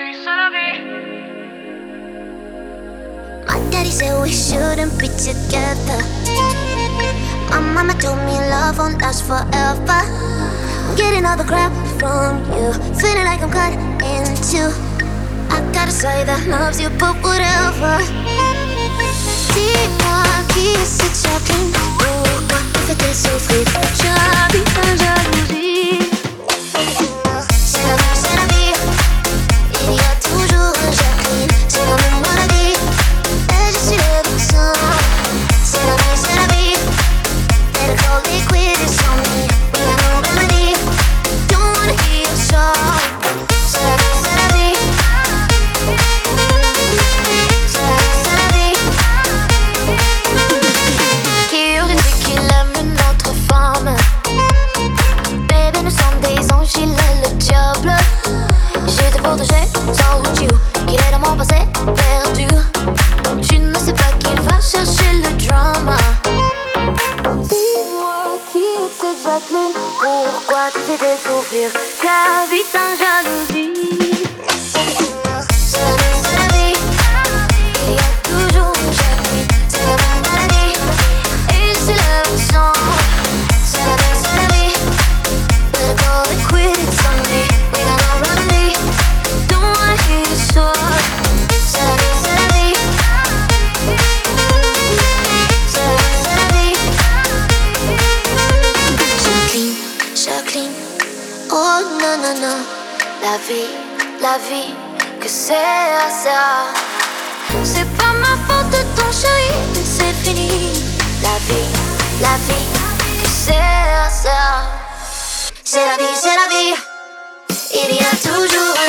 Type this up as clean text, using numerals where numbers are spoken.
My daddy said we shouldn't be together. My mama told me love won't last forever. I'm getting all the crap from you, feeling like I'm cut in two. I gotta say that loves you, but whatever. Dis-moi qui c'est Jacqueline. Pourquoi tu fais tes souffrir? J'habite en jalousie. C'est la vie, il y a toujours un Jacqueline. C'est la même maladie, et je suis le vaccin. C'est la vie, let it go liquid, it's on me. We got no remedy, don't wanna hear your song. C'est la vie. Qui aurait dit qu'il aime une autre femme? Bébé, nous sommes des anges, il est le diable. Je te protégeais, sans you, qu'il est dans mon passé perdu. Tu ne sais pas qu'il va chercher le drama. Dis-moi qui est cette Jacqueline? Pourquoi tu fais tes souffrir? J'habite en jalousie. C'est la vie, il y a toujours une Jacqueline. C'est la même maladie, et c'est le sang. C'est la vie, let it go liquid, it's on me. We got no remedy, don't wanna hear your story. C'est la vie, c'est la vie. C'est la vie. Jacqueline, oh non, non, non. La vie, que c'est ça. C'est pas ma faute de ton chéri, mais c'est fini. La vie, que c'est ça. C'est la vie, il y a toujours un